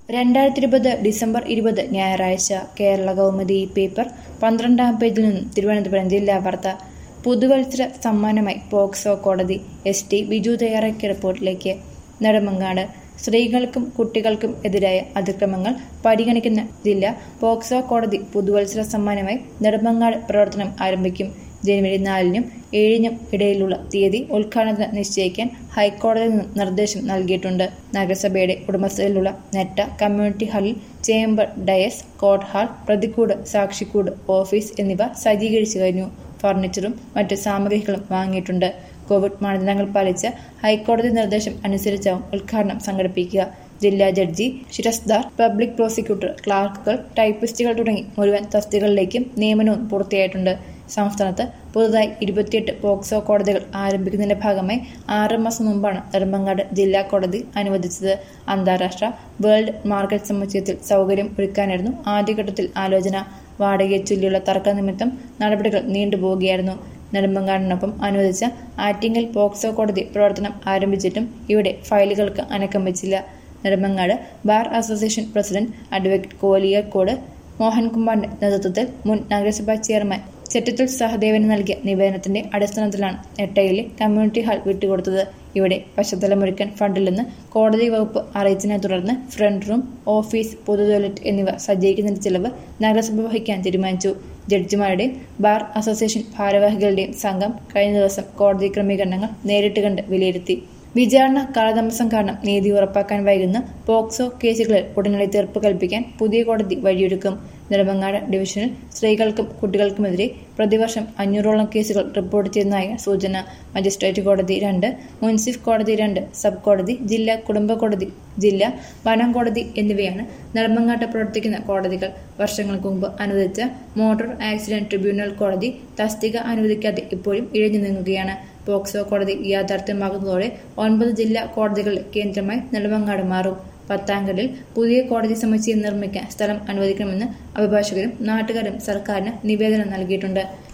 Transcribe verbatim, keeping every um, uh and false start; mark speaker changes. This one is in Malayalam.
Speaker 1: രണ്ടായിരത്തി ഇരുപത് ഡിസംബർ ഇരുപത് ഞായറാഴ്ച കേരള കൗമുദി പേപ്പർ പന്ത്രണ്ടാം പേജിൽ നിന്നും തിരുവനന്തപുരം ജില്ലാ വാർത്ത. പുതുവത്സര സമ്മാനമായി പോക്സോ കോടതി. എസ് ടി ബിജു തയ്യാറാക്കിയ റിപ്പോർട്ടിലേക്ക്. നെടുമങ്ങാട് സ്ത്രീകൾക്കും കുട്ടികൾക്കും എതിരായ അതിക്രമങ്ങൾ പരിഗണിക്കുന്ന ജില്ലാ പോക്സോ കോടതി പുതുവത്സര സമ്മാനമായി നെടുമങ്ങാട് പ്രവർത്തനം ആരംഭിക്കും. ജനുവരി നാലിനും ഏഴിനും ഇടയിലുള്ള തീയതി ഉദ്ഘാടനത്തിന് നിശ്ചയിക്കാൻ ഹൈക്കോടതിയിൽ നിന്നും നിർദ്ദേശം നൽകിയിട്ടുണ്ട്. നഗരസഭയുടെ ഉടമസ്ഥതയിലുള്ള നെറ്റ കമ്മ്യൂണിറ്റി ഹാളിൽ ചേംബർ, ഡയസ്, കോർട്ട് ഹാൾ, പ്രതിക്കൂട്, സാക്ഷിക്കൂട്, ഓഫീസ് എന്നിവ സജ്ജീകരിച്ചു കഴിഞ്ഞു. ഫർണിച്ചറും മറ്റ് സാമഗ്രികളും വാങ്ങിയിട്ടുണ്ട്. കോവിഡ് മാനദണ്ഡങ്ങൾ പാലിച്ച് ഹൈക്കോടതി നിർദ്ദേശം അനുസരിച്ചാവും ഉദ്ഘാടനം സംഘടിപ്പിക്കുക. ജില്ലാ ജഡ്ജി, ശിരസ്ദാർ, പബ്ലിക് പ്രോസിക്യൂട്ടർ, ക്ലാർക്കുകൾ, ടൈപ്പിസ്റ്റുകൾ തുടങ്ങി മുഴുവൻ തസ്തികകളിലേക്കും നിയമനവും പൂർത്തിയായിട്ടുണ്ട്. സംസ്ഥാനത്ത് പുതുതായി ഇരുപത്തിയെട്ട് പോക്സോ കോടതികൾ ആരംഭിക്കുന്നതിന്റെ ഭാഗമായി ആറ് മാസം മുമ്പാണ് നെടുമങ്ങാട് ജില്ലാ കോടതി അനുവദിച്ചത്. അന്താരാഷ്ട്ര വേൾഡ് മാർക്കറ്റ് സമുച്ചയത്തിൽ സൗകര്യം ഒരുക്കാനായിരുന്നു ആദ്യഘട്ടത്തിൽ ആലോചന. വാടകയെ ചൊല്ലിയുള്ള തർക്ക നിമിത്തം നടപടികൾ നീണ്ടുപോവുകയായിരുന്നു. നെടുമങ്ങാടിനൊപ്പം അനുവദിച്ച ആറ്റിങ്ങൽ പോക്സോ കോടതി പ്രവർത്തനം ആരംഭിച്ചിട്ടും ഇവിടെ ഫയലുകൾക്ക് അനക്കം വെച്ചില്ല. Nedumangad bar association president advocate Koliyakode മോഹൻകുമാറിന്റെ നേതൃത്വത്തിൽ മുൻ നഗരസഭാ ചെയർമാൻ ചെറ്റത്തിൽ സഹദേവന് നൽകിയ നിവേദനത്തിന്റെ അടിസ്ഥാനത്തിലാണ് നെട്ടയിലെ കമ്മ്യൂണിറ്റി ഹാൾ വിട്ടുകൊടുത്തത്. ഇവിടെ പശ്ചാത്തലമൊരുക്കാൻ ഫണ്ടില്ലെന്ന് കോടതി വകുപ്പ് അറിയിച്ചതിനെ തുടർന്ന് ഫ്രണ്ട് റൂം, ഓഫീസ്, പൊതു ടോയ്ലറ്റ് എന്നിവ സജ്ജീകരിക്കുന്നതിന്റെ ചെലവ് നഗരസഭ വഹിക്കാൻ തീരുമാനിച്ചു. ജഡ്ജിമാരുടെയും ബാർ അസോസിയേഷൻ ഭാരവാഹികളുടെയും സംഘം കഴിഞ്ഞ ദിവസം കോടതി ക്രമീകരണങ്ങൾ നേരിട്ട് കണ്ട് വിലയിരുത്തി. വിചാരണ കാലതാമസം കാരണം നീതി ഉറപ്പാക്കാൻ വൈകുന്ന പോക്സോ കേസുകളിൽ ഉടനടി തീർപ്പ് കൽപ്പിക്കാൻ പുതിയ കോടതി വഴിയൊരുക്കും. നെടുമങ്ങാട് ഡിവിഷനിൽ സ്ത്രീകൾക്കും കുട്ടികൾക്കുമെതിരെ പ്രതിവർഷം അഞ്ഞൂറോളം കേസുകൾ റിപ്പോർട്ട് ചെയ്യുന്നതായ സൂചന. മജിസ്ട്രേറ്റ് കോടതി രണ്ട്, മുൻസിഫ് കോടതി രണ്ട്, സബ് കോടതി, ജില്ലാ കുടുംബ കോടതി, ജില്ലാ വനം കോടതി എന്നിവയാണ് നെടുമങ്ങാട്ട് പ്രവർത്തിക്കുന്ന കോടതികൾ. വർഷങ്ങൾക്ക് മുമ്പ് അനുവദിച്ച മോട്ടോർ ആക്സിഡന്റ് ട്രിബ്യൂണൽ കോടതി തസ്തിക അനുവദിക്കാതെ ഇപ്പോഴും ഇഴഞ്ഞു നീങ്ങുകയാണ്. പോക്സോ കോടതി യാഥാർത്ഥ്യമാകുന്നതോടെ ഒൻപത് ജില്ലാ കോടതികളുടെ കേന്ദ്രമായി നെടുമങ്ങാട് മാറും. പത്താങ്കലിൽ പുതിയ കോടതി സമുച്ചയം നിർമ്മിക്കാൻ സ്ഥലം അനുവദിക്കണമെന്ന് അഭിഭാഷകരും നാട്ടുകാരും സർക്കാരിന് നിവേദനം നൽകിയിട്ടുണ്ട്.